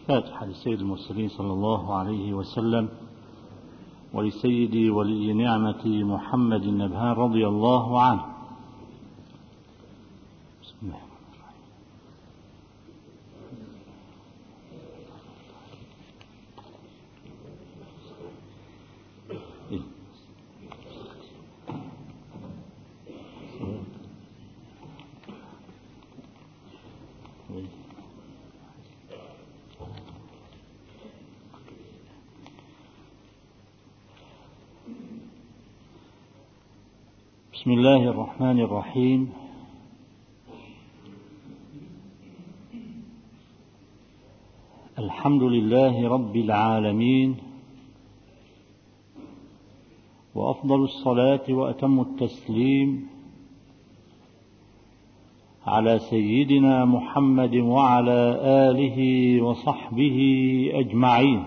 فاتحة لسيد المرسلين صلى الله عليه وسلم ولسيدي ولي نعمتي محمد النبهان رضي الله عنه. بسم الله. بسم الله الرحمن الرحيم. الحمد لله رب العالمين، وأفضل الصلاة وأتم التسليم على سيدنا محمد وعلى آله وصحبه أجمعين.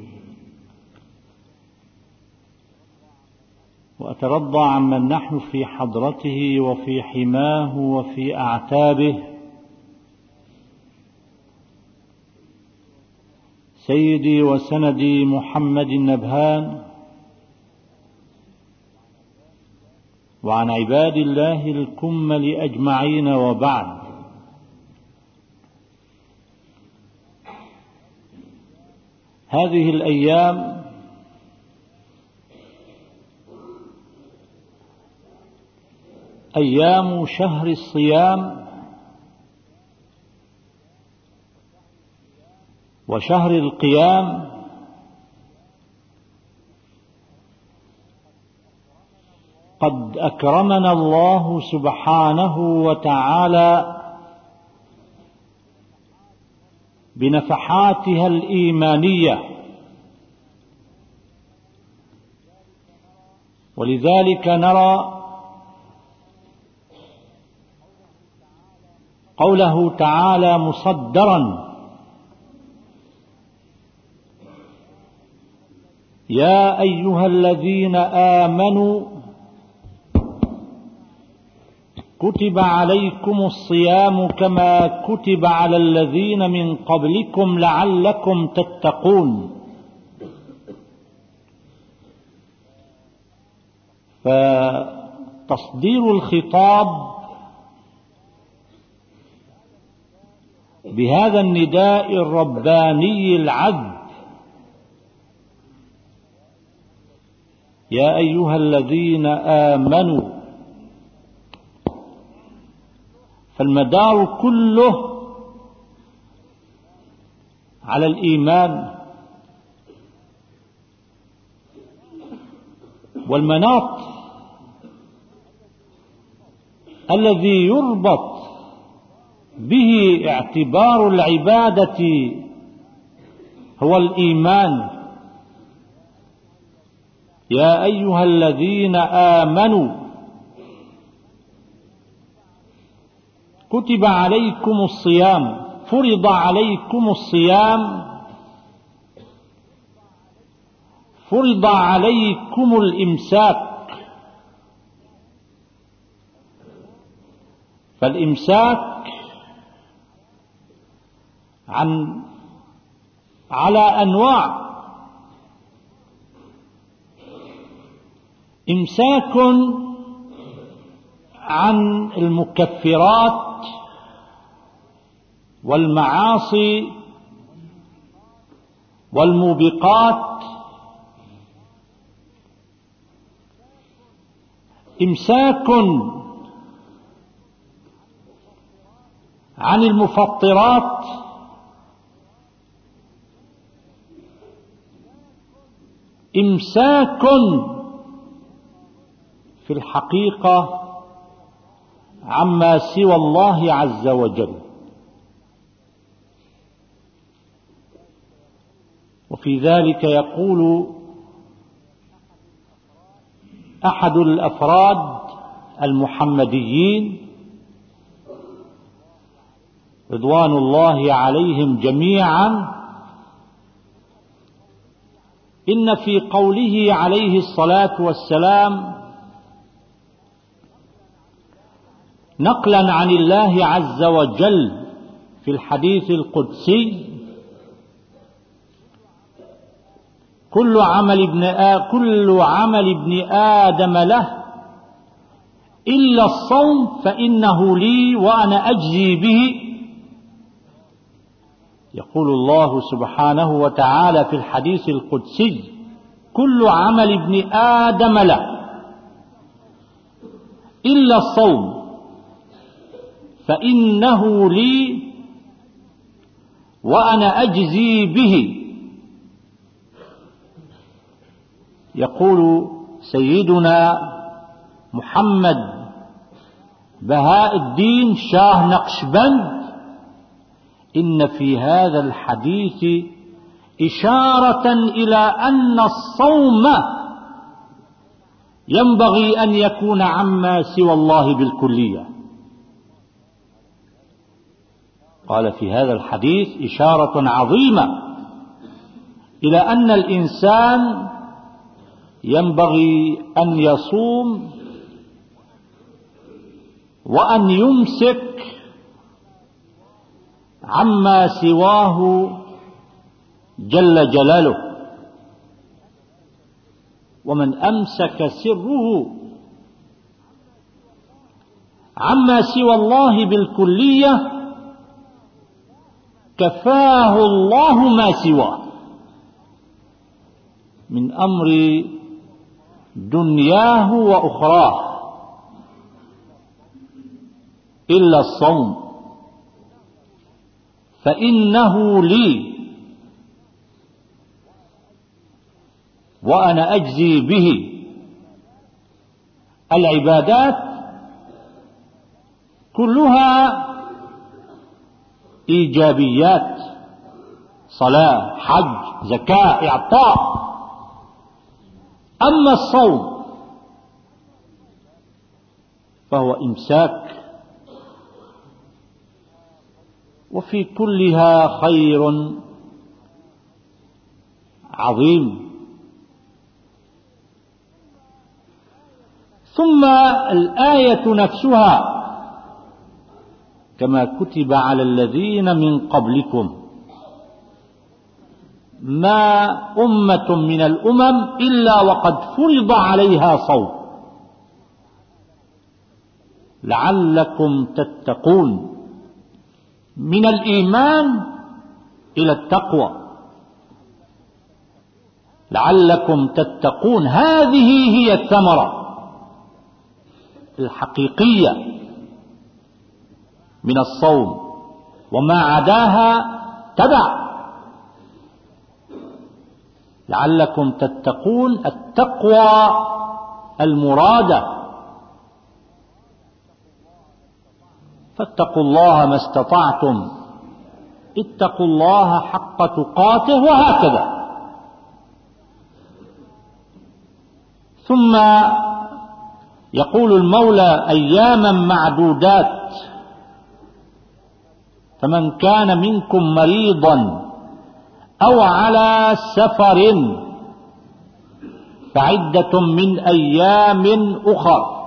وأترضى عمن نحن في حضرته وفي حماه وفي أعتابه، سيدي وسندي محمد النبهان، وعن عباد الله الكمل أجمعين. وبعد، هذه الأيام أيام شهر الصيام وشهر القيام، قد أكرمنا الله سبحانه وتعالى بنفحاتها الإيمانية، ولذلك نرى قوله تعالى مصدرا: يا أيها الذين آمنوا كتب عليكم الصيام كما كتب على الذين من قبلكم لعلكم تتقون. فتصدير الخطاب بهذا النداء الرباني العذب: يا أيها الذين آمنوا، فالمدار كله على الإيمان، والمناط الذي يربط به اعتبار العبادة هو الإيمان. يا أيها الذين آمنوا كتب عليكم الصيام، فرض عليكم الصيام، فرض عليكم الإمساك. فالإمساك على أنواع: إمساك عن المكفرات والمعاصي والموبقات، إمساك عن المفطرات، إمساك في الحقيقة عما سوى الله عز وجل. وفي ذلك يقول أحد الأفراد المحمديين رضوان الله عليهم جميعا: إن في قوله عليه الصلاة والسلام نقلا عن الله عز وجل في الحديث القدسي: كل عمل ابن آدم له إلا الصوم فإنه لي وأنا أجزي به. يقول الله سبحانه وتعالى في الحديث القدسي: كل عمل ابن آدم له إلا الصوم فإنه لي وأنا أجزي به. يقول سيدنا محمد بهاء الدين شاه نقشبند: إن في هذا الحديث إشارة إلى أن الصوم ينبغي أن يكون عما سوى الله بالكلية. قال في هذا الحديث إشارة عظيمة إلى أن الإنسان ينبغي أن يصوم وأن يمسك عما سواه جل جلاله. ومن أمسك سره عما سوى الله بالكلية كفاه الله ما سواه من أمر دنياه وأخراه إلا الصوم فإنه لي وأنا أجزي به. العبادات كلها إيجابيات: صلاة، حج، زكاة، إعطاء. أما الصوم فهو إمساك، وفي كلها خير عظيم. ثم الآية نفسها: كما كتب على الذين من قبلكم. ما أمة من الأمم إلا وقد فرض عليها صوم لعلكم تتقون. من الإيمان إلى التقوى، لعلكم تتقون. هذه هي الثمرة الحقيقية من الصوم، وما عداها تبع. لعلكم تتقون، التقوى المرادة. فاتقوا الله ما استطعتم، اتقوا الله حق تقاته، وهكذا. ثم يقول المولى: أياما معدودات، فمن كان منكم مريضا أو على سفر فعدة من أيام أخر.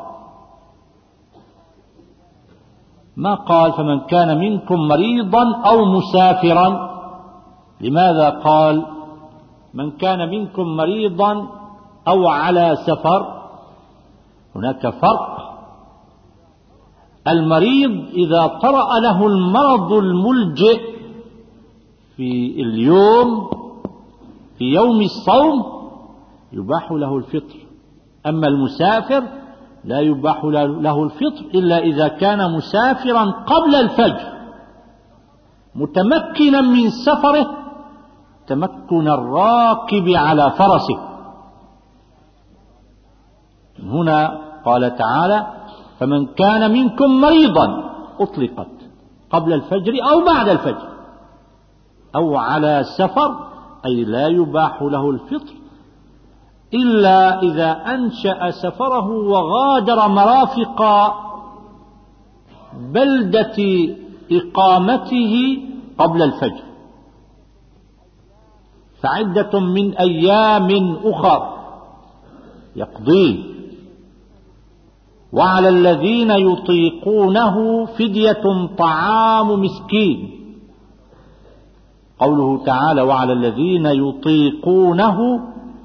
ما قال فمن كان منكم مريضا أو مسافرا؟ لماذا قال من كان منكم مريضا أو على سفر؟ هناك فرق. المريض إذا طرأ له المرض الملجئ في اليوم، في يوم الصوم، يباح له الفطر. أما المسافر لا يباح له الفطر إلا إذا كان مسافرا قبل الفجر، متمكنا من سفره تمكن الراكب على فرسه. هنا قال تعالى: فمن كان منكم مريضا، أطلقت قبل الفجر أو بعد الفجر، أو على سفر، أي لا يباح له الفطر إلا إذا أنشأ سفره وغادر مرافق بلدة إقامته قبل الفجر. فعدة من أيام أخر يقضيه. وعلى الذين يطيقونه فدية طعام مسكين. قوله تعالى وعلى الذين يطيقونه،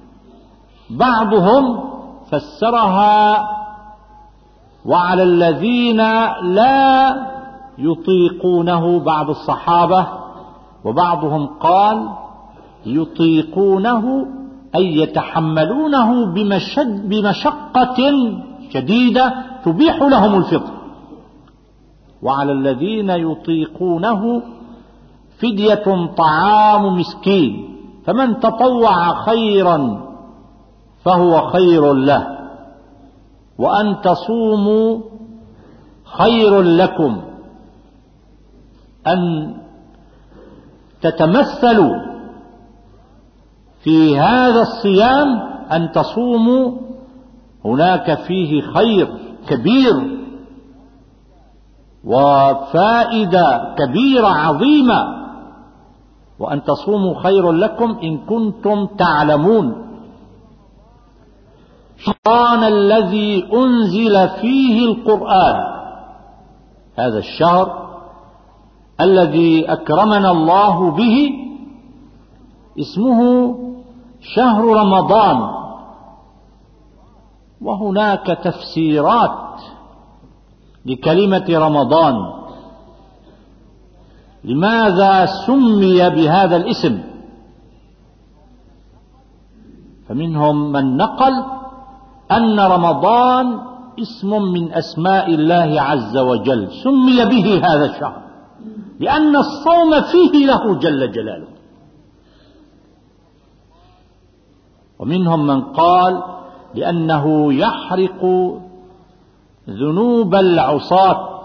بعضهم فسرها وعلى الذين لا يطيقونه، بعض الصحابة، وبعضهم قال يطيقونه أي يتحملونه بمشقة شديدة تبيح لهم الفطر. وعلى الذين يطيقونه فدية طعام مسكين، فمن تطوع خيرا فهو خير له، وأن تصوموا خير لكم، أن تتمثلوا في هذا الصيام، أن تصوموا هناك فيه خير كبير وفائدة كبيرة عظيمة، وأن تصوموا خير لكم إن كنتم تعلمون. شهران الذي أنزل فيه القرآن، هذا الشهر الذي أكرمنا الله به اسمه شهر رمضان، وهناك تفسيرات لكلمة رمضان، لماذا سمي بهذا الاسم؟ فمنهم من نقل أن رمضان اسم من أسماء الله عز وجل، سمي به هذا الشهر لأن الصوم فيه له جل جلاله. ومنهم من قال لأنه يحرق ذنوب العصاة،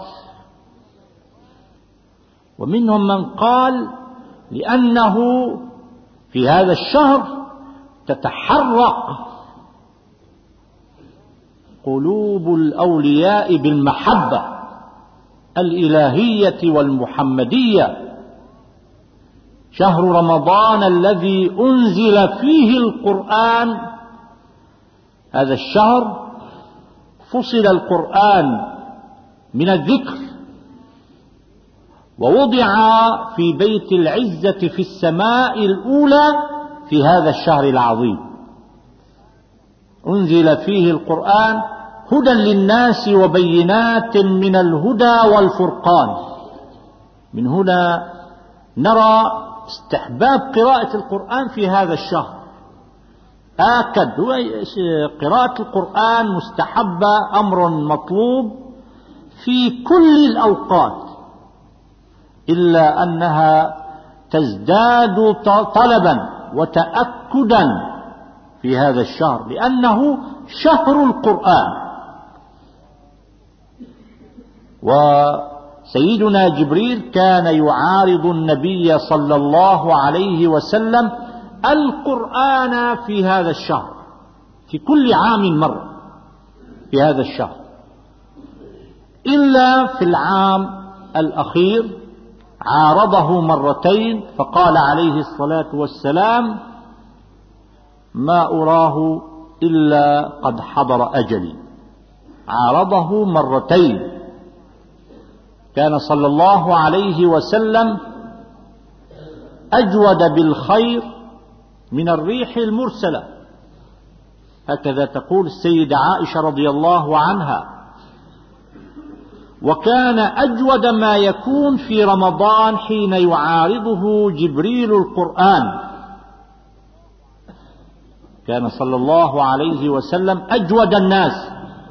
ومنهم من قال لأنه في هذا الشهر تتحرق قلوب الأولياء بالمحبة الإلهية والمحمدية. شهر رمضان الذي أنزل فيه القرآن، هذا الشهر فصل القرآن من الذكر ووضع في بيت العزة في السماء الأولى في هذا الشهر العظيم. أنزل فيه القرآن هدى للناس وبينات من الهدى والفرقان. من هنا نرى استحباب قراءة القرآن في هذا الشهر، آكد قراءة القرآن مستحبة، أمر مطلوب في كل الأوقات، إلا أنها تزداد طلبا وتأكدا في هذا الشهر لأنه شهر القرآن. وسيدنا جبريل كان يعارض النبي صلى الله عليه وسلم القرآن في هذا الشهر، في كل عام مرة في هذا الشهر، إلا في العام الأخير عارضه مرتين، فقال عليه الصلاة والسلام ما أراه إلا قد حضر أجلي. عارضه مرتين. كان صلى الله عليه وسلم أجود بالخير من الريح المرسلة، هكذا تقول السيدة عائشة رضي الله عنها. وكان أجود ما يكون في رمضان حين يعارضه جبريل القرآن. كان صلى الله عليه وسلم أجود الناس،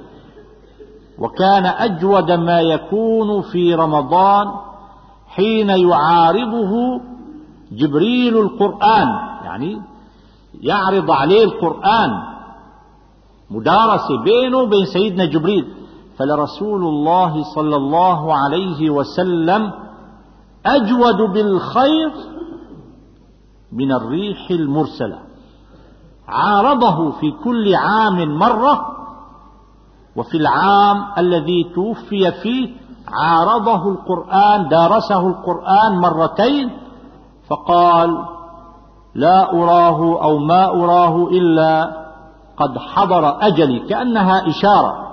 وكان أجود ما يكون في رمضان حين يعارضه جبريل القرآن، يعني يعرض عليه القرآن، مدارسة بينه وبين سيدنا جبريل. فلرسول الله صلى الله عليه وسلم أجود بالخير من الريح المرسلة. عارضه في كل عام مرة، وفي العام الذي توفي فيه عارضه القرآن، دارسه القرآن مرتين، فقال لا أراه أو ما أراه إلا قد حضر أجلي، كأنها إشارة.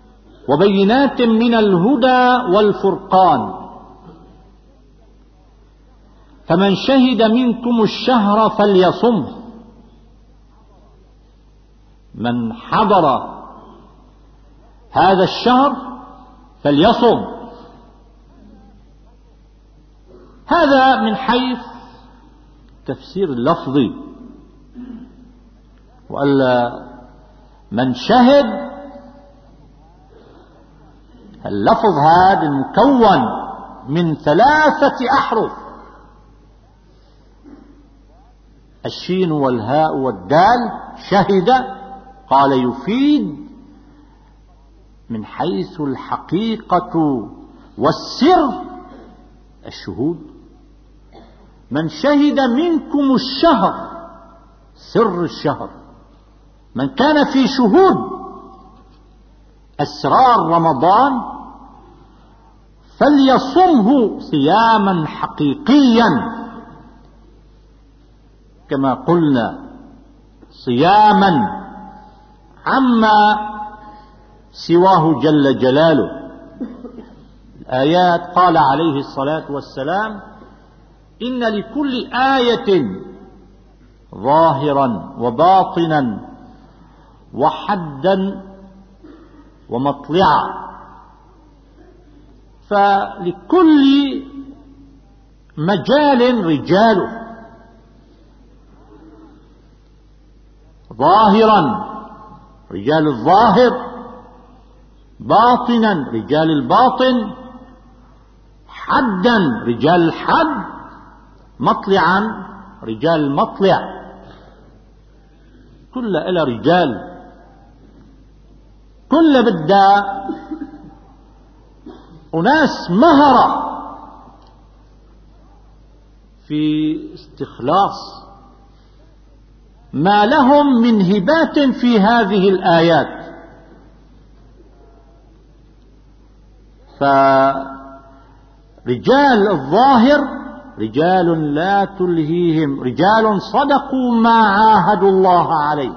وبينات من الهدى والفرقان، فمن شهد منكم الشهر فليصمه. من حضر هذا الشهر فليصم. هذا من حيث تفسير اللفظي، وألا من شهد اللفظ هذا المكون من 3 أحرف، الشين والهاء والدال، شهد، قال يفيد من حيث الحقيقة والسر الشهود. من شهد منكم الشهر، سر الشهر، من كان في شهود أسرار رمضان فليصمه صياما حقيقيا، كما قلنا صياما عما سواه جل جلاله. الآيات قال عليه الصلاة والسلام: إن لكل آية ظاهرا وباطنا وحدا ومطلعا، فلكل مجال رجاله، ظاهرا رجال الظاهر، باطنا رجال الباطن، حدا رجال الحد، مطلعا رجال المطلع، كل إلى رجال، كل بدأ أناس مهرة في استخلاص ما لهم من هبات في هذه الآيات. فرجال الظاهر رجال لا تلهيهم، رجال صدقوا ما عاهدوا الله عليه،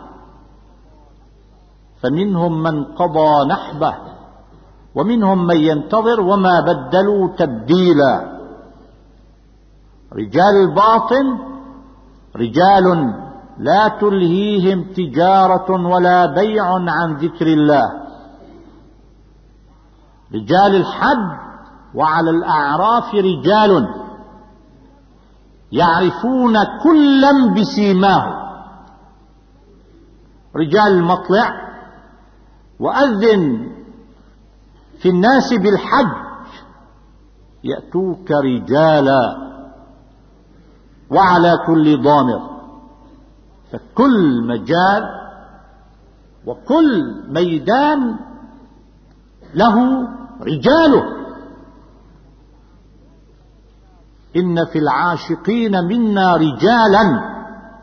فمنهم من قضى نحبه ومنهم من ينتظر وما بدلوا تبديلا. رجال الباطن رجال لا تلهيهم تجارة ولا بيع عن ذكر الله. رجال الحد وعلى الأعراف رجال يعرفون كلا بسيماه. رجال المطلع: وأذن في الناس بالحج يأتوك رجالا وعلى كل ضامر. فكل مجال وكل ميدان له رجاله. إن في العاشقين منا رجالا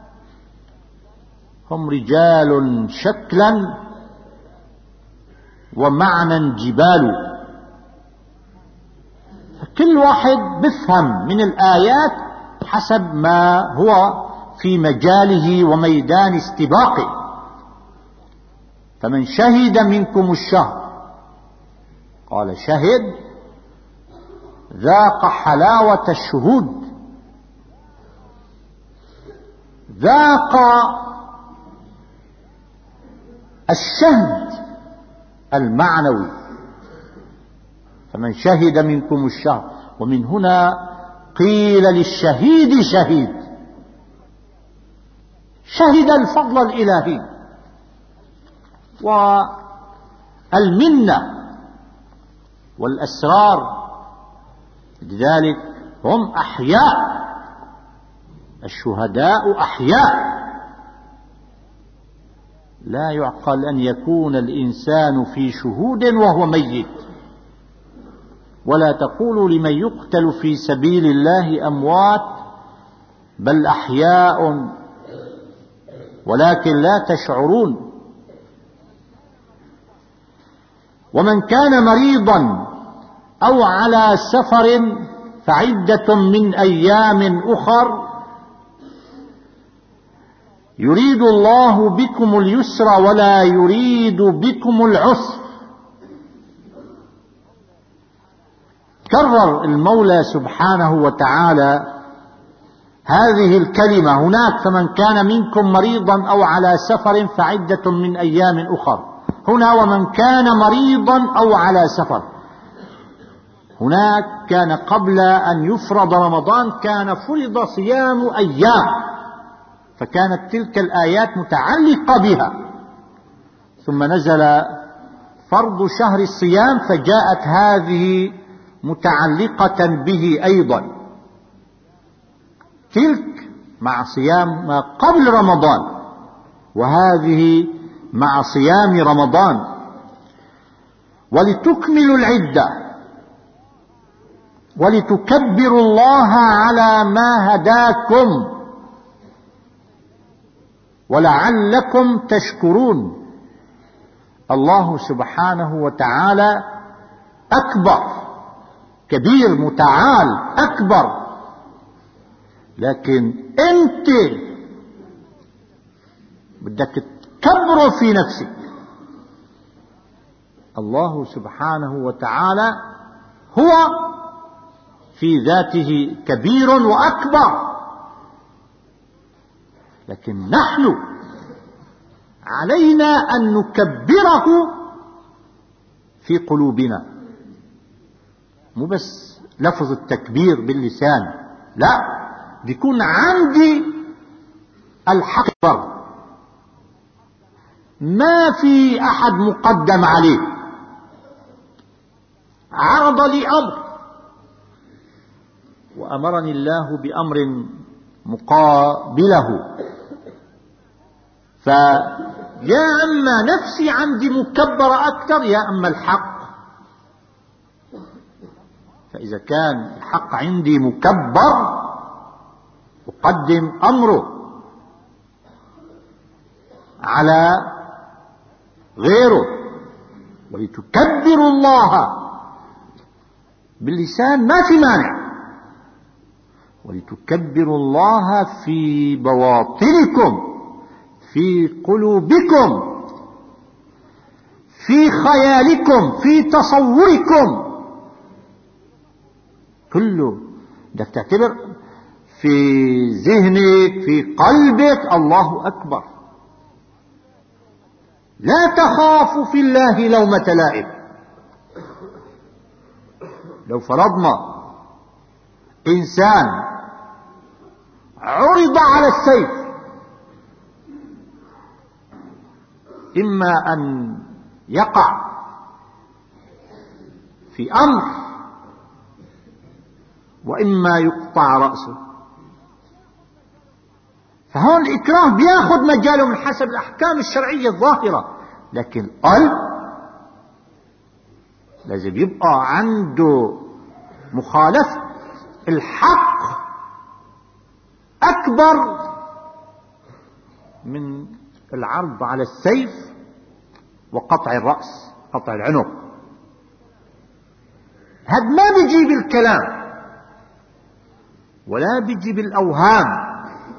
هم رجال شكلا ومعنى جبال. فكل واحد بفهم من الآيات حسب ما هو في مجاله وميدان استباقه. فمن شهد منكم الشهر، قال شهد، ذاق حلاوة الشهود، ذاق الشهد المعنوي. فمن شهد منكم الشهر، ومن هنا قيل للشهيد شهيد، شهد الفضل الإلهي والمنة والأسرار. لذلك هم أحياء، الشهداء أحياء. لا يعقل أن يكون الإنسان في شهود وهو ميت. ولا تقولوا لمن يقتل في سبيل الله أموات بل أحياء ولكن لا تشعرون. ومن كان مريضا أو على سفر فعدة من أيام أخر يريد الله بكم اليسر ولا يريد بكم العسر. كرر المولى سبحانه وتعالى هذه الكلمة هناك فمن كان منكم مريضا أو على سفر فعدة من أيام أخر، هنا ومن كان مريضا أو على سفر. هناك كان قبل أن يفرض رمضان كان فرض صيام أيام، فكانت تلك الآيات متعلقة بها، ثم نزل فرض شهر الصيام فجاءت هذه متعلقة به أيضا، تلك مع صيام ما قبل رمضان وهذه مع صيام رمضان. ولتكملوا العدة ولتكبروا الله على ما هداكم ولعلكم تشكرون. الله سبحانه وتعالى أكبر، كبير متعال أكبر، لكن أنت بدك تكبره في نفسك. الله سبحانه وتعالى هو في ذاته كبير وأكبر، لكن نحن علينا أن نكبره في قلوبنا، مو بس لفظ التكبير باللسان، لا، بيكون عندي الحق، ما في أحد مقدم عليه، عرض لي أمر وأمرني الله بأمر مقابله، فيا أما نفسي عندي مكبرة أكثر يا أما الحق. فإذا كان الحق عندي مكبر أقدم أمره على غيره. ولتكبروا الله باللسان ما في مانع، ولتكبروا الله في بواطنكم، في قلوبكم، في خيالكم، في تصوركم، كله بدك تعتبر في ذهنك، في قلبك الله أكبر. لا تخافوا في الله لومة لائم. لو فرضنا إنسان عرض على السيف، إما أن يقع في أمر وإما يقطع رأسه، فهون الإكراه بياخذ مجاله من حسب الأحكام الشرعية الظاهرة، لكن القلب لازم يبقى عنده مخالفة الحق أكبر من العرض على السيف وقطع الرأس، قطع العنق. هذا ما بيجي بالكلام ولا بيجي بالأوهام.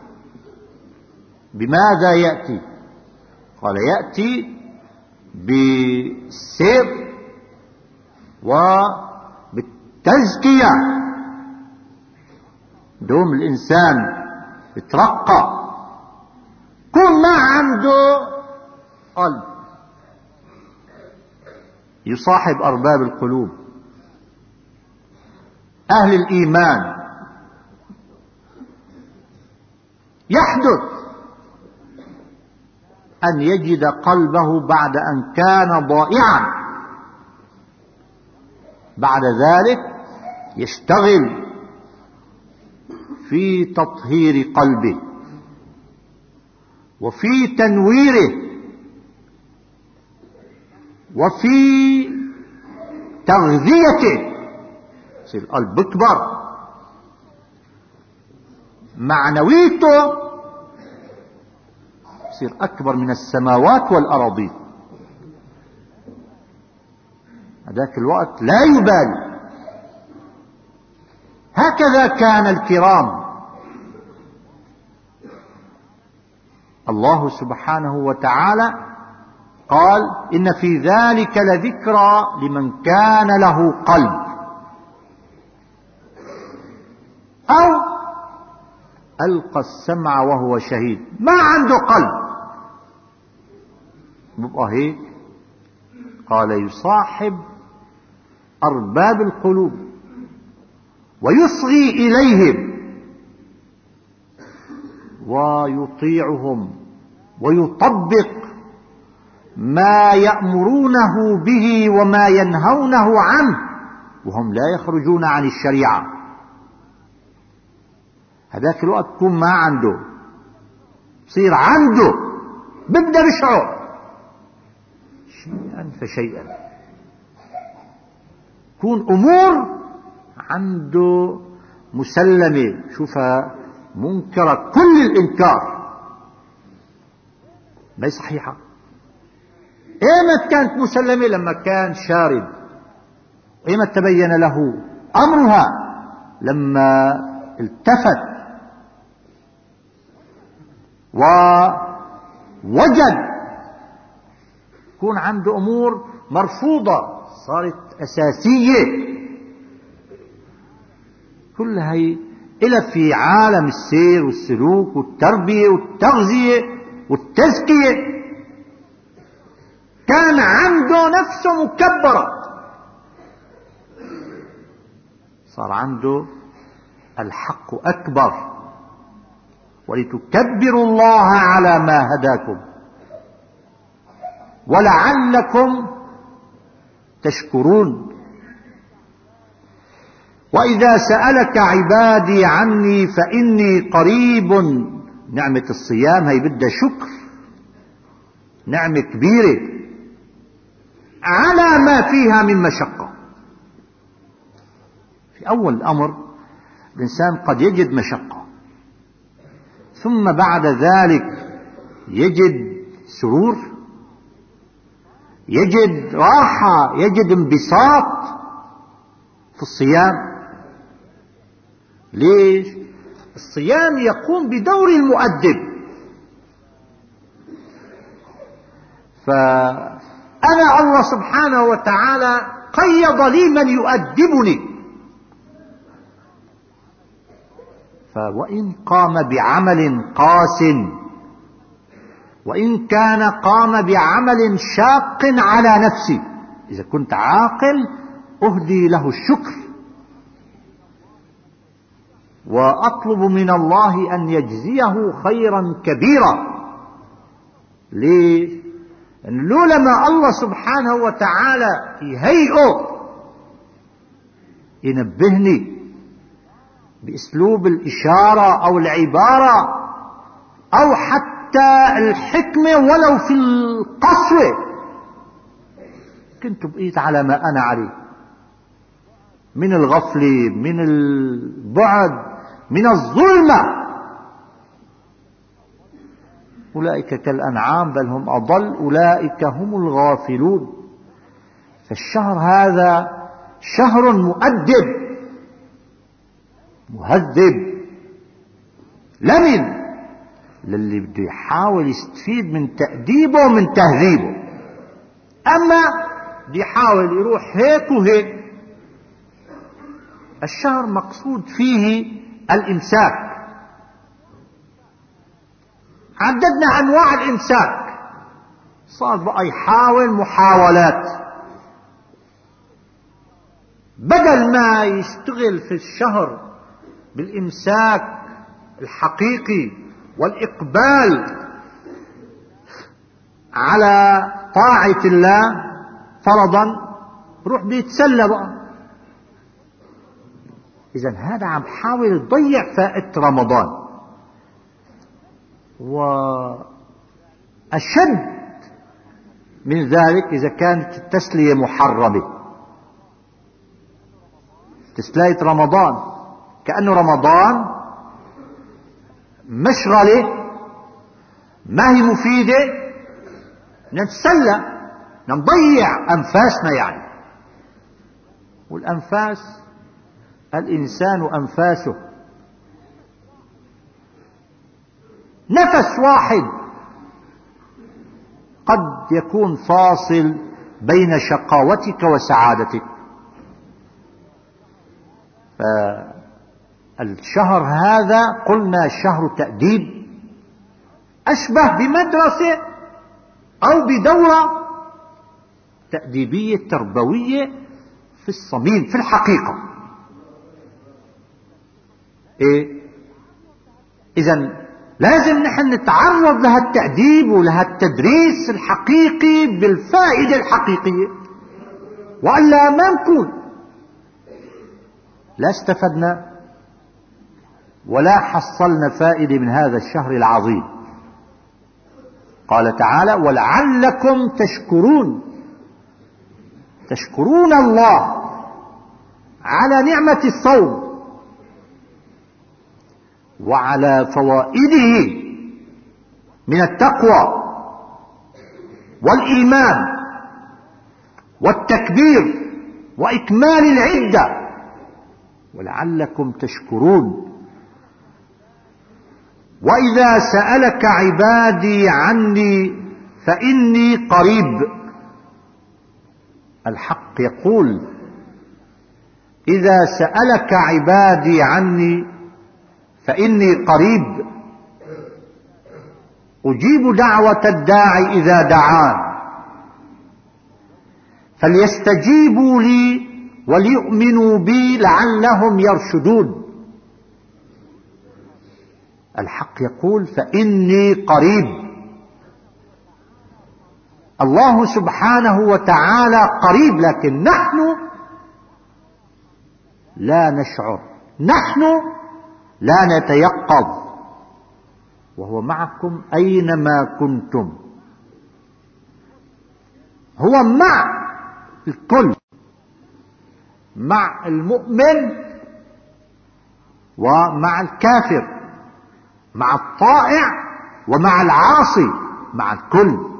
بماذا يأتي؟ قال يأتي بالسير وبالتزكية، دوم الإنسان يترقى، كل ما عنده قلب يصاحب أرباب القلوب أهل الإيمان. يحدث أن يجد قلبه بعد أن كان ضائعا، بعد ذلك يشتغل في تطهير قلبه وفي تنويره وفي تغذيته. يصير القلب بكبر، معنويته يصير أكبر من السماوات والأراضين. هذاك الوقت لا يبالي. هكذا كان الكرام. الله سبحانه وتعالى قال إن في ذلك لذكرى لمن كان له قلب أو ألقى السمع وهو شهيد، ما عنده قلب. بقى هيك قال يصاحب أرباب القلوب ويصغي إليهم ويطيعهم ويطبق ما يأمرونه به وما ينهونه عنه وهم لا يخرجون عن الشريعة. هذاك الوقت تكون ما عنده، صير عنده، ببدأ بشعر شيئا فشيئا، تكون أمور عنده مسلمة، شوفها منكرة كل الإنكار، ما هي صحيحة. ايمت كانت مسلمة؟ لما كان شارد. ايمت تبين له أمرها؟ لما التفت ووجد يكون عنده أمور مرفوضة صارت أساسية. كل هي إلى في عالم السير والسلوك والتربية والتغذية والتزكية كان عنده نفسه مكبرة، صار عنده الحق أكبر، ولتكبروا الله على ما هداكم ولعلكم تشكرون. وإذا سألك عبادي عني فإني قريب. نعمة الصيام هي بدها شكر، نعمة كبيرة على ما فيها من مشقة. في أول الأمر الإنسان قد يجد مشقة، ثم بعد ذلك يجد سرور، يجد راحة، يجد انبساط في الصيام. ليش؟ الصيام يقوم بدور المؤدب. فأنا الله سبحانه وتعالى قيض لي من يؤدبني، وإن قام بعمل قاس، وإن كان قام بعمل شاق على نفسي، إذا كنت عاقل أهدي له الشكر وأطلب من الله أن يجزيه خيرا كبيرا. ليش؟ لولا ما الله سبحانه وتعالى يهيئه ينبهني بأسلوب الإشارة أو العبارة أو حتى الحكمة ولو في القسوة، كنت بقيت على ما أنا عليه من الغفلة، من البعد، من الظلمة. أولئك كالأنعام بل هم أضل أولئك هم الغافلون. فالشهر هذا شهر مؤدب مهذب، لمن للي بده يحاول يستفيد من تأديبه ومن تهذيبه. أما بده يحاول يروح هيك وهيك. الشهر مقصود فيه الإمساك. عددنا أنواع الإمساك، صار بقى يحاول محاولات، بدل ما يشتغل في الشهر بالإمساك الحقيقي والإقبال على طاعة الله فرضا، روح بيتسلى بقى. إذن هذا عم حاول يضيع فائدة رمضان. وأشد من ذلك إذا كانت التسلية محرمة، تسلية رمضان كأنه رمضان مشغلة ما هي مفيدة، نتسلى نضيع أنفاسنا يعني. والأنفاس الإنسان أنفاسه، نفس واحد قد يكون فاصل بين شقاوتك وسعادتك. الشهر هذا قلنا شهر تأديب، أشبه بمدرسة أو بدورة تأديبية تربوية في الصميم في الحقيقة. إذن لازم نحن نتعرض لها التأديب ولها التدريس الحقيقي بالفائدة الحقيقية، وإلا ما نكون لا استفدنا ولا حصلنا فائدة من هذا الشهر العظيم. قال تعالى: ولعلكم تشكرون الله على نعمة الصوم وعلى فوائده من التقوى والإيمان والتكبير وإكمال العدة، ولعلكم تشكرون. وإذا سألك عبادي عني فإني قريب. الحق يقول: إذا سألك عبادي عني فإني قريب أجيب دعوة الداعي إذا دعان فليستجيبوا لي وليؤمنوا بي لعلهم يرشدون. الحق يقول: فإني قريب. الله سبحانه وتعالى قريب، لكن نحن لا نشعر، نحن لا نتيقظ، وهو معكم أينما كنتم. هو مع الكل، مع المؤمن ومع الكافر، مع الطائع ومع العاصي، مع الكل.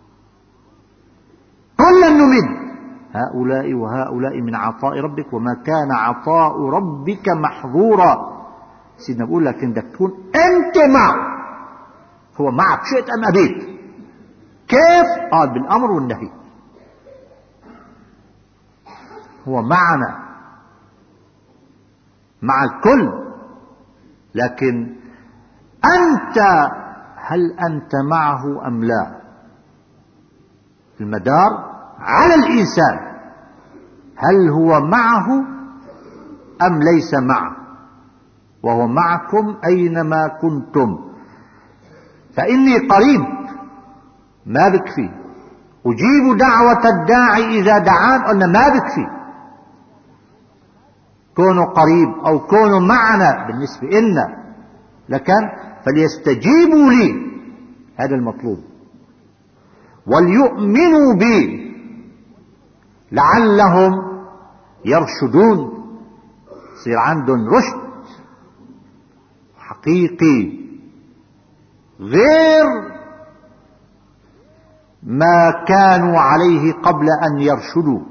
كلا نمد هؤلاء وهؤلاء من عطاء ربك وما كان عطاء ربك محظورا. سيدنا بقول لك انك تكون انت معه، هو معك شئت ام ابيت. كيف؟ قال: بالامر والنهي. هو معنا مع الكل، لكن انت هل انت معه ام لا؟ المدار على الانسان، هل هو معه ام ليس معه؟ وهو معكم أينما كنتم. فإني قريب، ما بكفي. أجيب دعوة الداعي إذا دعان، قلنا ما بكفي. كونوا قريب أو كونوا معنا بالنسبة إلنا، لكن فليستجيبوا لي، هذا المطلوب، وليؤمنوا بي لعلهم يرشدون، يصير عندهم رشد حقيقي غير ما كانوا عليه قبل أن يرشدوا.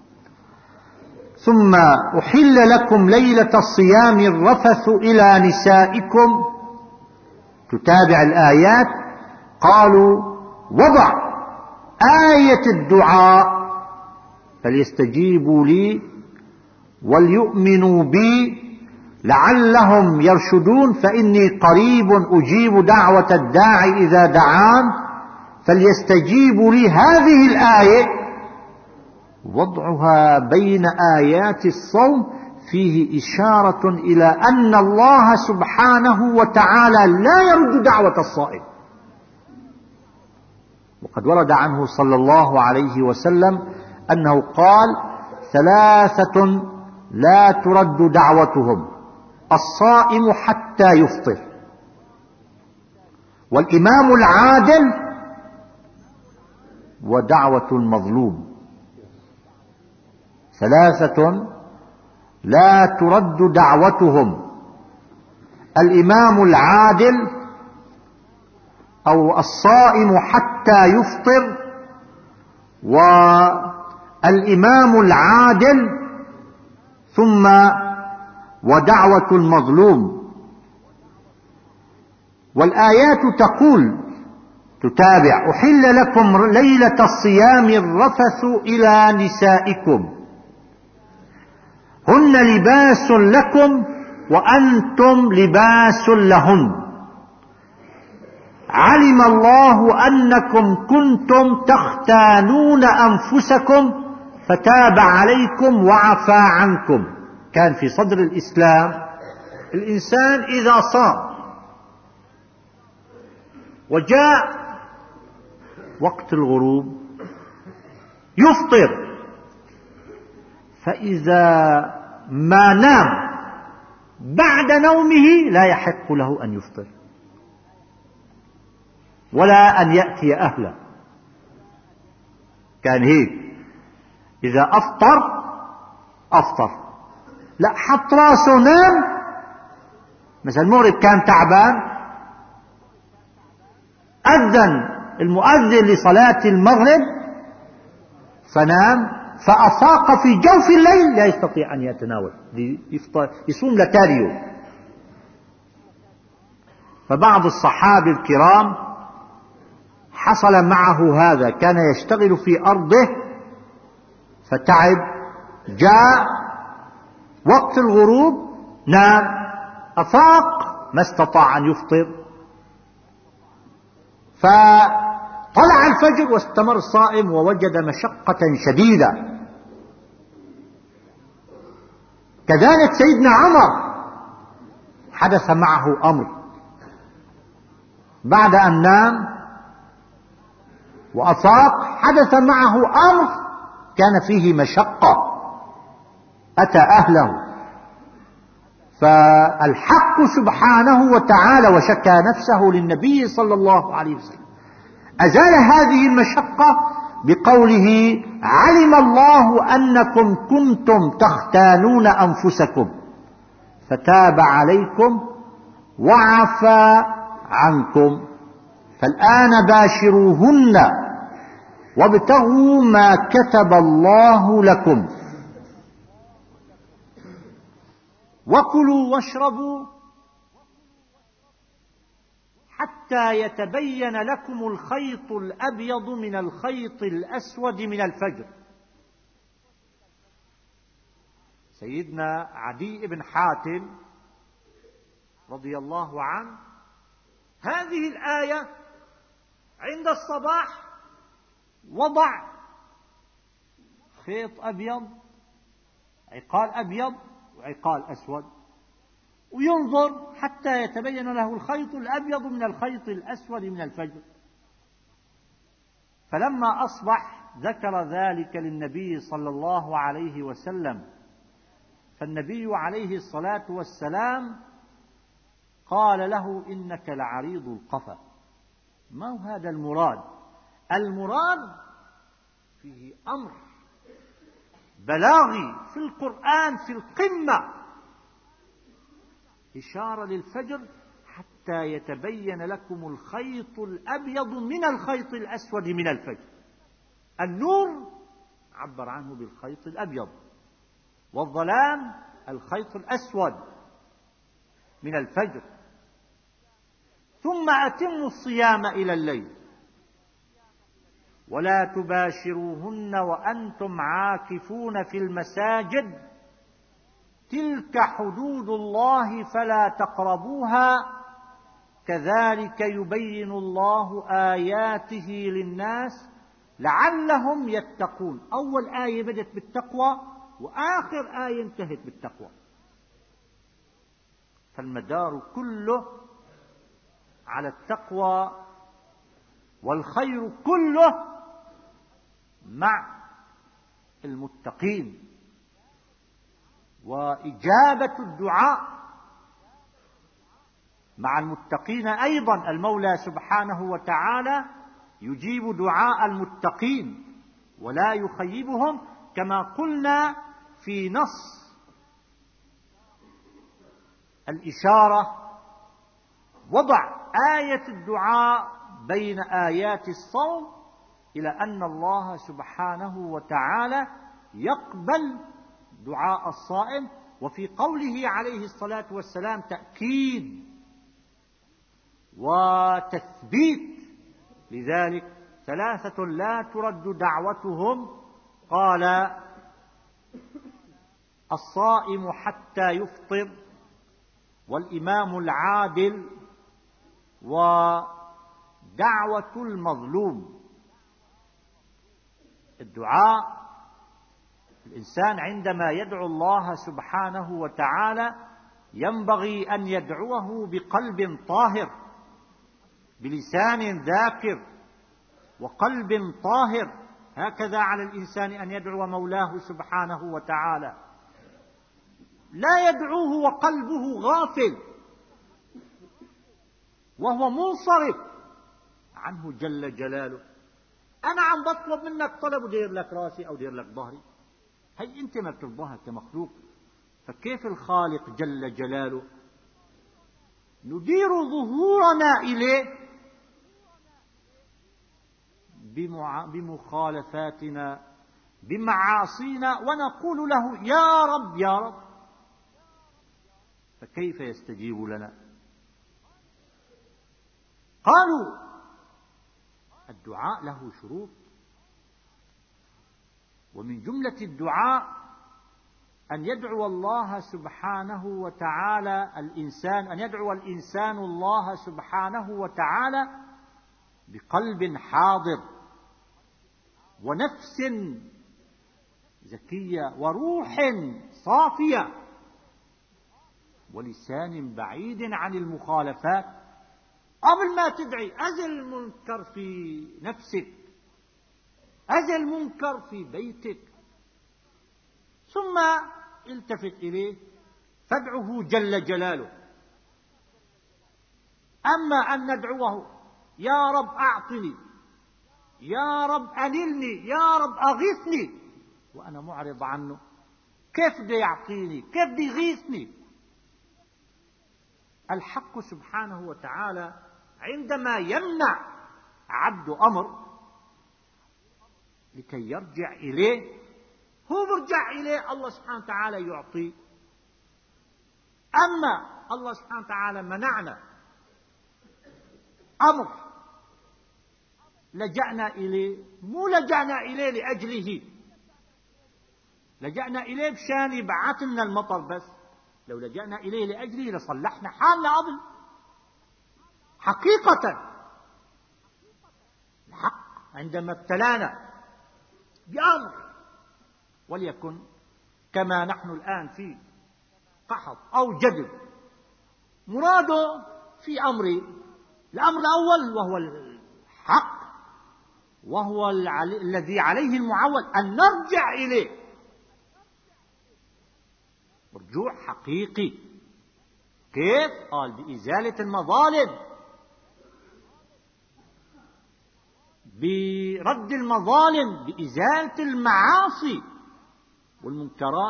ثم أحل لكم ليلة الصيام الرفث إلى نسائكم. تتابع الآيات. قالوا: وضع آية الدعاء فليستجيبوا لي وليؤمنوا بي لعلهم يرشدون، فإني قريب أجيب دعوة الداعي إذا دعان فليستجيبوا لي. هذه الآية وضعها بين آيات الصوم فيه إشارة إلى أن الله سبحانه وتعالى لا يرد دعوة الصائم. وقد ورد عنه صلى الله عليه وسلم أنه قال: 3 لا ترد دعوتهم: الصائم حتى يفطر، والإمام العادل، ودعوة المظلوم. 3 لا ترد دعوتهم: الإمام العادل أو الصائم حتى يفطر، والإمام العادل، ثم ودعوة المظلوم. والآيات تقول: تتابع: أحل لكم ليلة الصيام الرفث إلى نسائكم هن لباس لكم وأنتم لباس لهن. علم الله أنكم كنتم تختانون أنفسكم فتاب عليكم وعفى عنكم. كان في صدر الإسلام الإنسان إذا صام وجاء وقت الغروب يفطر، فإذا ما نام بعد نومه لا يحق له أن يفطر ولا أن يأتي أهله. كان هيك، إذا أفطر، لا حط راسه نام. مثلا المغرب كان تعبان، أذن المؤذن لصلاة المغرب فنام، فأفاق في جوف الليل لا يستطيع أن يتناول، يصوم لتالي يوم. فبعض الصحابة الكرام حصل معه هذا، كان يشتغل في أرضه فتعب، جاء وقت الغروب نام، أفاق ما استطاع أن يفطر، فطلع الفجر واستمر صائم ووجد مشقة شديدة. كذلك سيدنا عمر حدث معه أمر بعد أن نام وأفاق، حدث معه أمر كان فيه مشقة، أتى أهله، فالحق سبحانه وتعالى وشكى نفسه للنبي صلى الله عليه وسلم، أزال هذه المشقة بقوله: علم الله أنكم كنتم تختانون أنفسكم فتاب عليكم وعفى عنكم، فالآن باشروهن وابتغوا ما كتب الله لكم وكلوا واشربوا حتى يتبين لكم الخيط الأبيض من الخيط الأسود من الفجر. سيدنا عدي بن حاتم رضي الله عنه هذه الآية عند الصباح وضع خيط أبيض، عقال أبيض وعقال أسود، وينظر حتى يتبين له الخيط الأبيض من الخيط الأسود من الفجر. فلما أصبح ذكر ذلك للنبي صلى الله عليه وسلم، فالنبي عليه الصلاة والسلام قال له: إنك لعريض القفا. ما هو هذا المراد؟ المراد فيه أمر بلاغي في القرآن في القمة، إشارة للفجر حتى يتبين لكم الخيط الأبيض من الخيط الأسود من الفجر. النور عبر عنه بالخيط الأبيض، والظلام الخيط الأسود من الفجر. ثم أتموا الصيام إلى الليل ولا تباشروهن وأنتم عاكفون في المساجد تلك حدود الله فلا تقربوها كذلك يبين الله آياته للناس لعلهم يتقون. أول آية بدت بالتقوى وآخر آية انتهت بالتقوى، فالمدار كله على التقوى، والخير كله مع المتقين. وإجابة الدعاء مع المتقين أيضا، المولى سبحانه وتعالى يجيب دعاء المتقين ولا يخيبهم، كما قلنا في نص الإشارة وضع آية الدعاء بين آيات الصوم، إلى أن الله سبحانه وتعالى يقبل دعاء الصائم. وفي قوله عليه الصلاة والسلام تأكيد وتثبيت لذلك: ثلاثة لا ترد دعوتهم، قال: الصائم حتى يفطر، والإمام العادل ودعوة المظلوم. الدعاء، الإنسان عندما يدعو الله سبحانه وتعالى ينبغي أن يدعوه بقلب طاهر، بلسان ذاكر وقلب طاهر. هكذا على الإنسان أن يدعو مولاه سبحانه وتعالى، لا يدعوه وقلبه غافل وهو منصرف عنه جل جلاله. أنا عم بطلب منك طلب ودير لك راسي أو دير لك ظهري، هي أنت ما بترضاها كمخلوق، فكيف الخالق جل جلاله ندير ظهورنا إليه بمخالفاتنا بمعاصينا ونقول له يا رب يا رب، فكيف يستجيب لنا؟ قالوا الدعاء له شروط، ومن جملة الدعاء أن يدعو الله سبحانه وتعالى أن يدعو الإنسان الله سبحانه وتعالى بقلب حاضر ونفس زكية وروح صافية ولسان بعيد عن المخالفات. قبل ما تدعي أزل المنكر في نفسك، أزل المنكر في بيتك، ثم التفت إليه فادعه جل جلاله. أما أن ندعوه يا رب أعطني، يا رب أنلني، يا رب أغثني، وأنا معرض عنه، كيف بده يعطيني؟ كيف بده يغيثني؟ الحق سبحانه وتعالى عندما يمنع عبد أمر لكي يرجع إليه، هو برجع إليه الله سبحانه وتعالى يعطيه. أما الله سبحانه وتعالى منعنا أمر لجأنا إليه، مو لجأنا إليه لأجله، لجأنا إليه بشان يبعث لنا المطر بس. لو لجأنا إليه لأجله لصلحنا حالنا قبل. حقيقة الحق عندما ابتلانا بأمر، وليكن كما نحن الآن في قحط أو جدب، مراده في الأمر الأول وهو الحق، وهو الذي عليه المعول أن نرجع إليه رجوع حقيقي. كيف؟ قال بإزالة المظالم، برد المظالم، بإزالة المعاصي والمنكرات.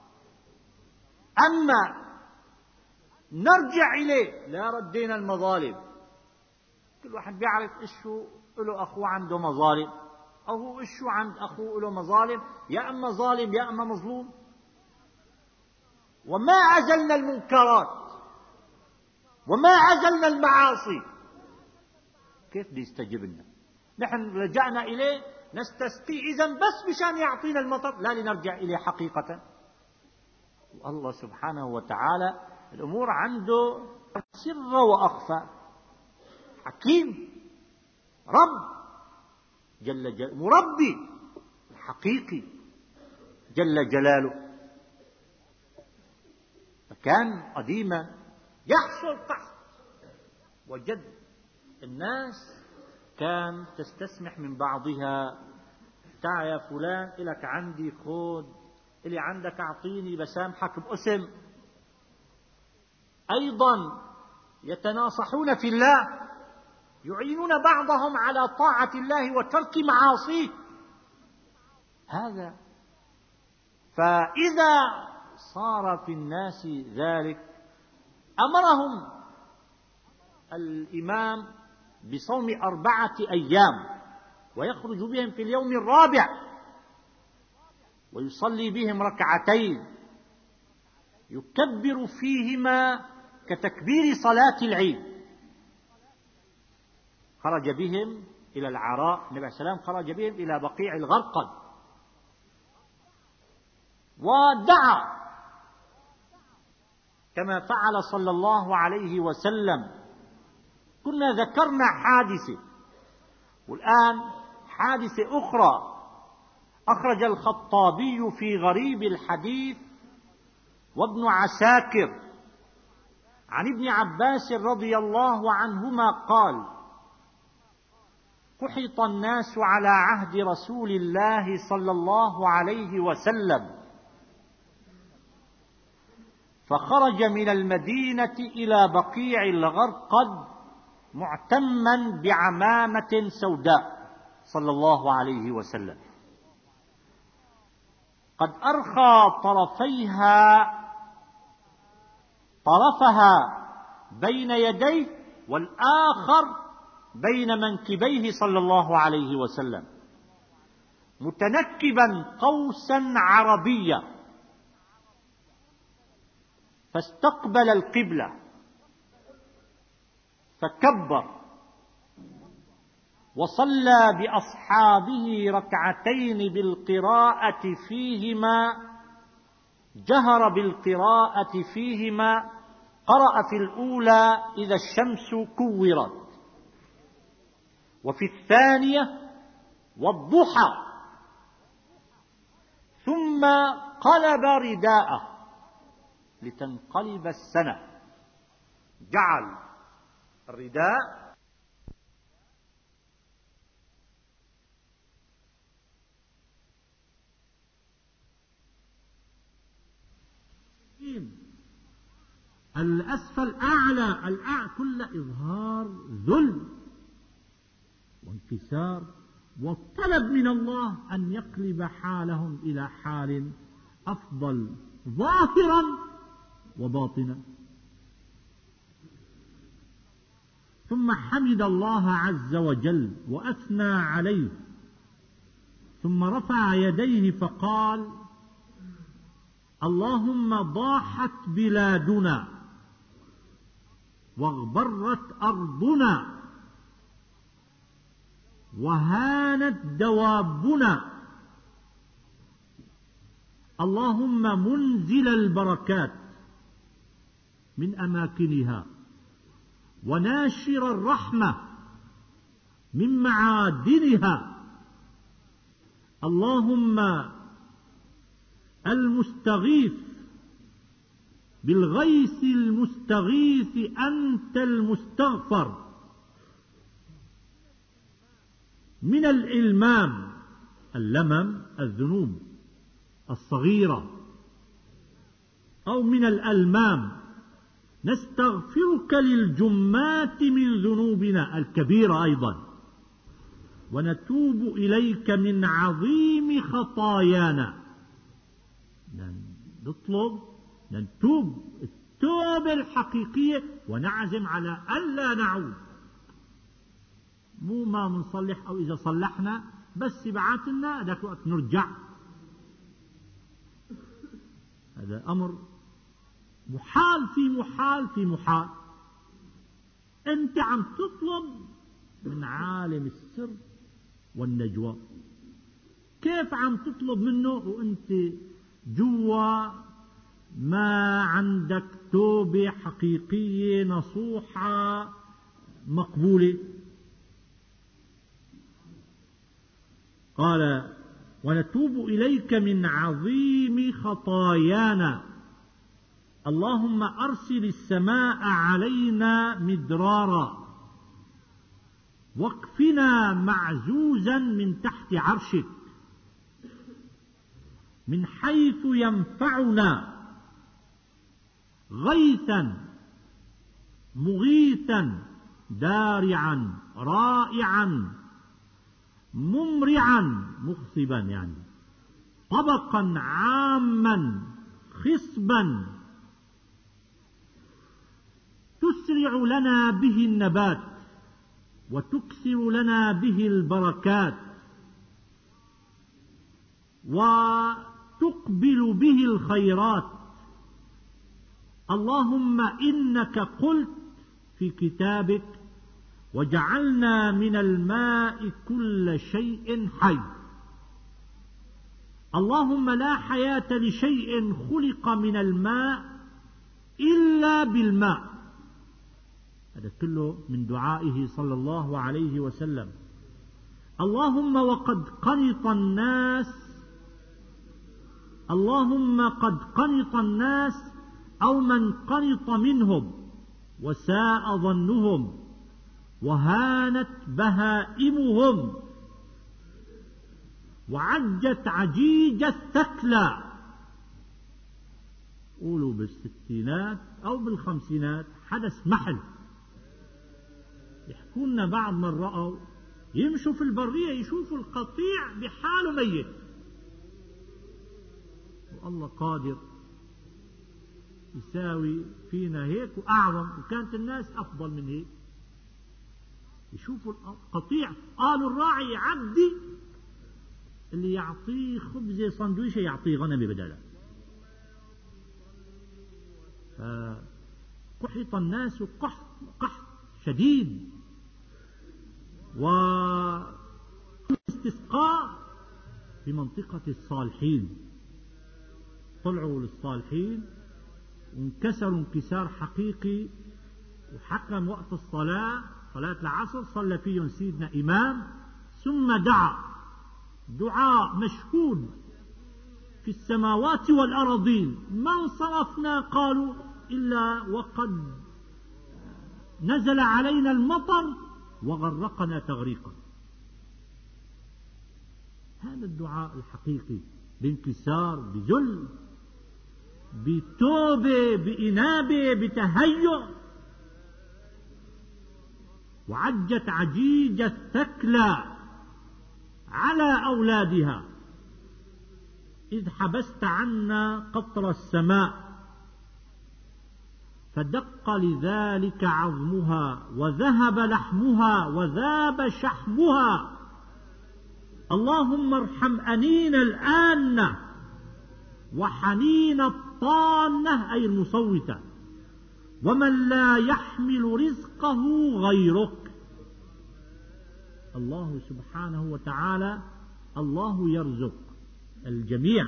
أما نرجع إليه لا ردينا المظالم. كل واحد بيعرف إيشه له أخوه عنده مظالم، أو هو إيشه عند أخوه له مظالم، يا أما ظالم يا أما مظلوم. وما أزلنا المنكرات وما أزلنا المعاصي، كيف بده يستجيب لنا؟ نحن رجعنا إليه نستسقي إذن بس مشان يعطينا المطر، لا لنرجع إليه حقيقة. والله سبحانه وتعالى الأمور عنده سر وأخفى، حكيم، رب جل جلاله، مربي الحقيقي جل جلاله. فكان قديما يحصل قحط وجد الناس كان تستسمح من بعضها، تعال يا فلان إلك عندي خذ، إلي عندك أعطيني بسامحك باسم. أيضا يتناصحون في الله، يعينون بعضهم على طاعة الله وترك معاصيه. هذا فإذا صار في الناس ذلك أمرهم الإمام بصوم 4 أيام، ويخرج بهم في اليوم الرابع ويصلي بهم 2 يكبر فيهما كتكبير صلاة العيد. خرج بهم إلى العراء، النبي عليه السلام خرج بهم إلى بقيع الغرقد ودعا كما فعل صلى الله عليه وسلم. كنا ذكرنا حادثة، والآن حادثة أخرى. أخرج الخطابي في غريب الحديث وابن عساكر عن ابن عباس رضي الله عنهما قال: قحط الناس على عهد رسول الله صلى الله عليه وسلم، فخرج من المدينة إلى بقيع الغرقد معتما بعمامة سوداء صلى الله عليه وسلم، قد أرخى طرفها بين يديه والآخر بين منكبيه صلى الله عليه وسلم، متنكبا قوسا عربيا، فاستقبل القبلة فكبر وصلى بأصحابه ركعتين بالقراءة فيهما، جهر بالقراءة فيهما، قرأ في الأولى إذا الشمس كورت، وفي الثانية والضحى، ثم قلب رداءه لتنقلب السنة، جعل الرداء الأسفل أعلى، كل إظهار ذل وانكسار، والطلب من الله أن يقلب حالهم إلى حال أفضل ظاهرا وباطنا. ثم حمد الله عز وجل وأثنى عليه، ثم رفع يديه فقال: اللهم ضاحت بلادنا واغبرت أرضنا وهانت دوابنا، اللهم منزل البركات من أماكنها وناشر الرحمة من معادنها، اللهم المستغيث بالغيث المستغيث أنت المستغفر، من الإلمام، اللمم الذنوب الصغيرة، أو من الألمام نستغفرك للجمات من ذنوبنا الكبيرة أيضا، ونتوب إليك من عظيم خطايانا. نطلب نتوب التوبة الحقيقية ونعزم على ألا نعود، مو ما منصلح أو إذا صلحنا بس بعتنا ذاك وقت نرجع. هذا أمر محال في محال في محال. أنت عم تطلب من عالم السر والنجوى، كيف عم تطلب منه وأنت جوا ما عندك توبة حقيقية نصوحة مقبولة؟ قال: ونتوب إليك من عظيم خطايانا، اللهم أرسل السماء علينا مدرارا، واكفنا معزوزا من تحت عرشك، من حيث ينفعنا، غيثا مغيثا دارعا رائعا ممرعا مخصبا، يعني طبقا عاما خصبا تسرع لنا به النبات وتكسر لنا به البركات وتقبل به الخيرات. اللهم إنك قلت في كتابك: وجعلنا من الماء كل شيء حي. اللهم لا حياة لشيء خلق من الماء إلا بالماء. هذا كله من دعائه صلى الله عليه وسلم. اللهم وقد قنط الناس، اللهم قد قنط الناس أو من قنط منهم وساء ظنهم وهانت بهائمهم وعجت عجيج الثكلى. قولوا بالستينات أو بالخمسينات حدث محل. يحكون بعض من رأوا يمشوا في البرية يشوفوا القطيع بحاله ميت، والله قادر يساوي فينا هيك وأعظم، وكانت الناس أفضل من هيك. يشوفوا القطيع، قالوا الراعي يعدي اللي يعطيه خبزة صندويشة يعطيه غنم بدلا. فقحط الناس قحط شديد، والاستسقاء في منطقة الصالحين. طلعوا للصالحين وانكسروا انكسار حقيقي، وحكم وقت الصلاة، صلاة العصر، صلى فيهم سيدنا إمام، ثم دعا دعاء مشهود في السماوات والأرضين. ما انصرفنا قالوا إلا وقد نزل علينا المطر وغرقنا تغريقا. هذا الدعاء الحقيقي بانكسار، بذل، بتوبة، بإنابة، بتهيؤ. وعجت عجيج الثكلى على أولادها إذ حبست عنا قطر السماء فدق لذلك عظمها وذهب لحمها وذاب شحمها. اللهم ارحم أنين الآنة وحنين الطانة أي المصوتة ومن لا يحمل رزقه غيرك. الله سبحانه وتعالى الله يرزق الجميع.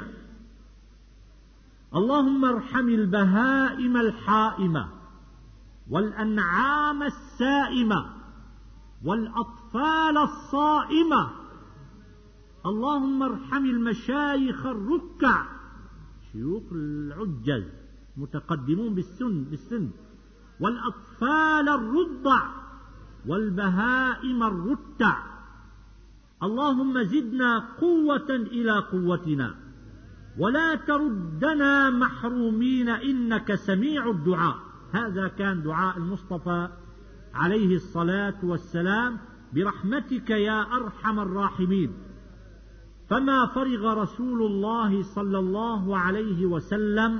اللهم ارحم البهائم الحائمة والأنعام السائمة والأطفال الصائمة. اللهم ارحم المشايخ الركع، شيوخ العجز متقدمون بالسن، والأطفال الرضع والبهائم الرتع. اللهم زدنا قوة إلى قوتنا ولا تردنا محرومين إنك سميع الدعاء. هذا كان دعاء المصطفى عليه الصلاة والسلام: برحمتك يا أرحم الراحمين. فما فرغ رسول الله صلى الله عليه وسلم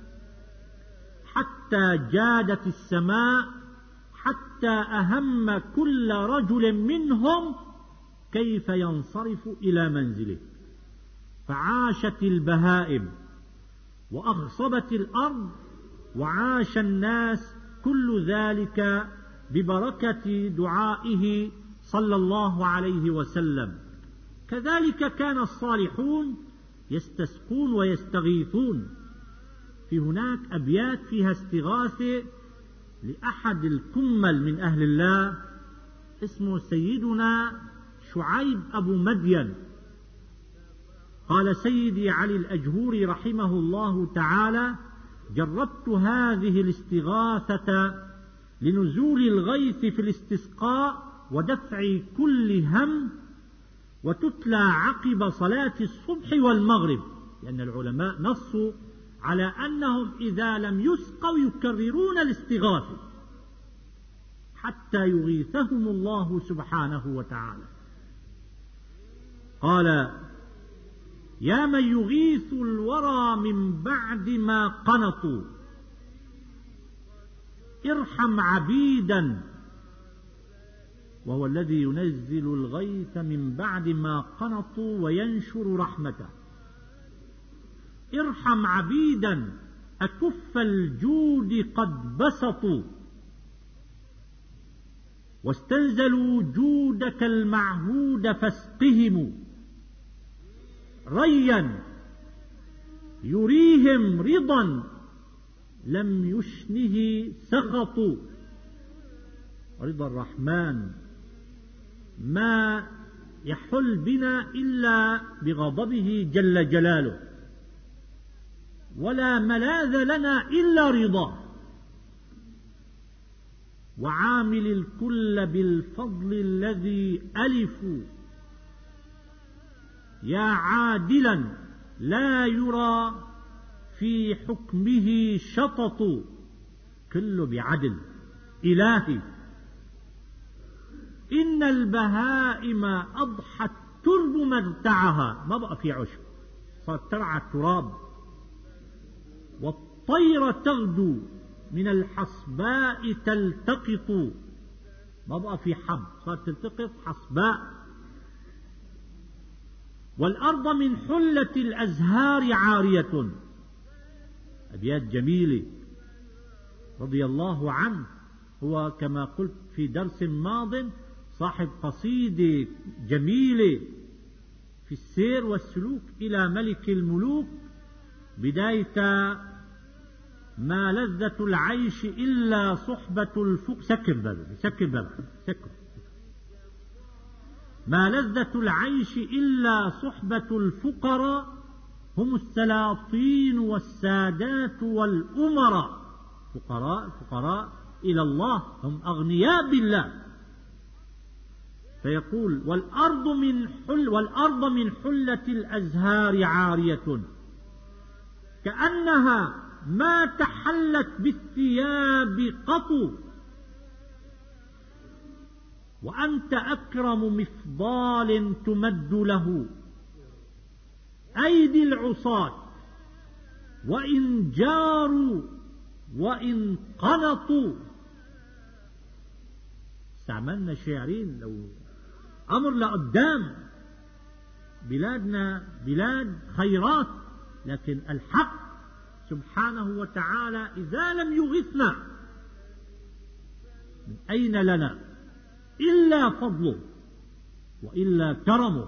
حتى جادت السماء حتى أهم كل رجل منهم كيف ينصرف إلى منزله، فعاشت البهائم وأخصبت الأرض وعاش الناس، كل ذلك ببركة دعائه صلى الله عليه وسلم. كذلك كان الصالحون يستسقون ويستغيثون. في هناك أبيات فيها استغاثة لأحد الكمل من أهل الله اسمه سيدنا شعيب أبو مدين. قال سيدي علي الأجهوري رحمه الله تعالى: جربت هذه الاستغاثة لنزول الغيث في الاستسقاء ودفع كل هم، وتتلى عقب صلاة الصبح والمغرب، لأن العلماء نصوا على أنهم إذا لم يسقوا يكررون الاستغاثة حتى يغيثهم الله سبحانه وتعالى. قال: يا من يغيث الورى من بعد ما قنطوا، ارحم عبيدا، وهو الذي ينزل الغيث من بعد ما قنطوا وينشر رحمته. ارحم عبيدا أكف الجود قد بسطوا، واستنزلوا جودك المعهود فاسقهم ريا يريهم رضا لم يشنه سخط. رضا الرحمن ما يحل بنا إلا بغضبه جل جلاله، ولا ملاذ لنا إلا رضاه. وعامل الكل بالفضل الذي ألفوا، يا عادلا لا يرى في حكمه شطط. كله بعدل إلهي. إن البهائم أضحت ترب مرتعها، ما بقى في عشب، صارت ترعى التراب. والطير تغدو من الحصباء تلتقط، ما بقى في حب، صارت تلتقط حصباء. والأرض من حلة الأزهار عارية. أبيات جميلة رضي الله عنه، هو كما قلت في درس ماض صاحب قصيدة جميلة في السير والسلوك إلى ملك الملوك، بداية ما لذة العيش إلا صحبة ما لذة العيش إلا صحبة الفقراء، هم السلاطين والسادات والأمراء. فقراء إلى الله، هم أغنياء بالله. فيقول والأرض من حلة الأزهار عارية، كأنها ما تحلت بالثياب قط. وأنت أكرم مفضال تمد له أيدي العصاة، وإن جاروا وإن قنطوا. استعملنا شاعرين لو أمر لقدام، بلادنا بلاد خيرات، لكن الحق سبحانه وتعالى إذا لم يغثنا من أين لنا إلا فضله وإلا كرمه.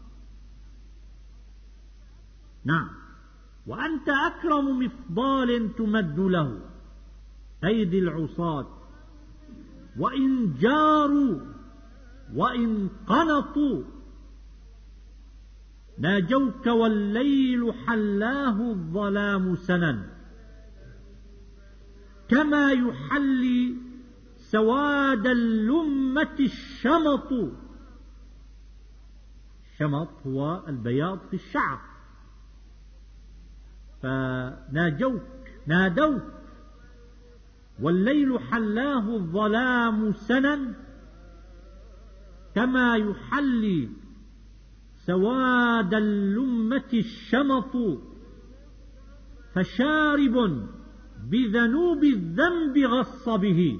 نعم. وأنت أكرم مفضال تمد له أيدي العصاة، وإن جاروا وإن قنطوا. ناجوك والليل حلاه الظلام سنا، كما يحلي سواد اللمة الشمط. الشمط هو البياض في الشعر. نادوك والليل حلاه الظلام سنا، كما يحلي سواد اللمة الشمط. فشارب بذنوب الذنب غص به.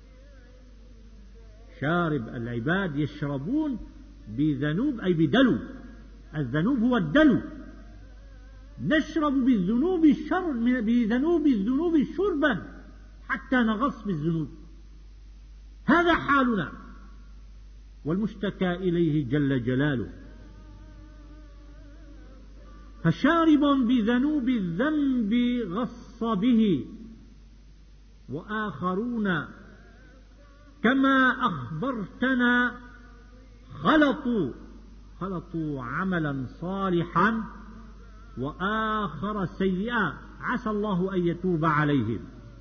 شارب العباد يشربون بذنوب أي بدلو. الذنوب هو الدلو. نشرب بذنوب الذنوب شربا حتى نغص بالذنوب. هذا حالنا، والمشتكى إليه جل جلاله. فشارب بذنوب الذنب غص به، وآخرون كما أخبرتنا خلطوا عملا صالحا وآخر سيئا، عسى الله أن يتوب عليهم.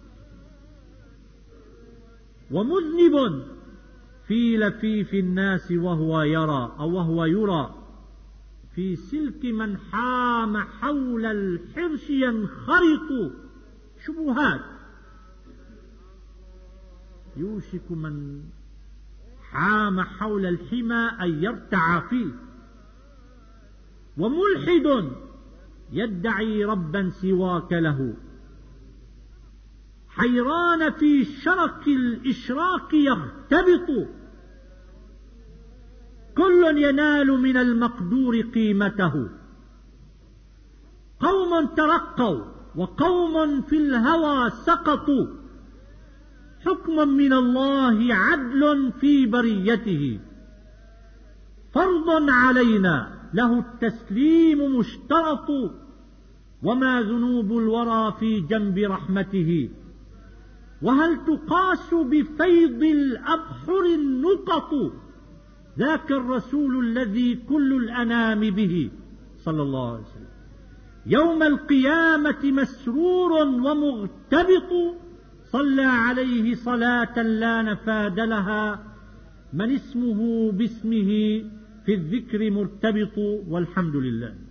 ومذنب في لفيف الناس وهو يرى في سلك من حام حول الحرش ينخرط. شبهات، يوشك من حام حول الحمى أن يرتع فيه. وملحد يدعي ربا سواك له، حيران في شرك الإشراك يختبط. كل ينال من المقدور قيمته، قوم ترقوا وقوم في الهوى سقطوا. حكم من الله عدل في بريته، فرض علينا له التسليم مشترط. وما ذنوب الورى في جنب رحمته. وهل تقاس بفيض الأبحر النقط، ذاك الرسول الذي كل الأنام به صلى الله عليه وسلم يوم القيامة مسرور ومغتبط، صلى عليه صلاة لا نفاد لها من اسمه باسمه في الذكر مرتبط. والحمد لله.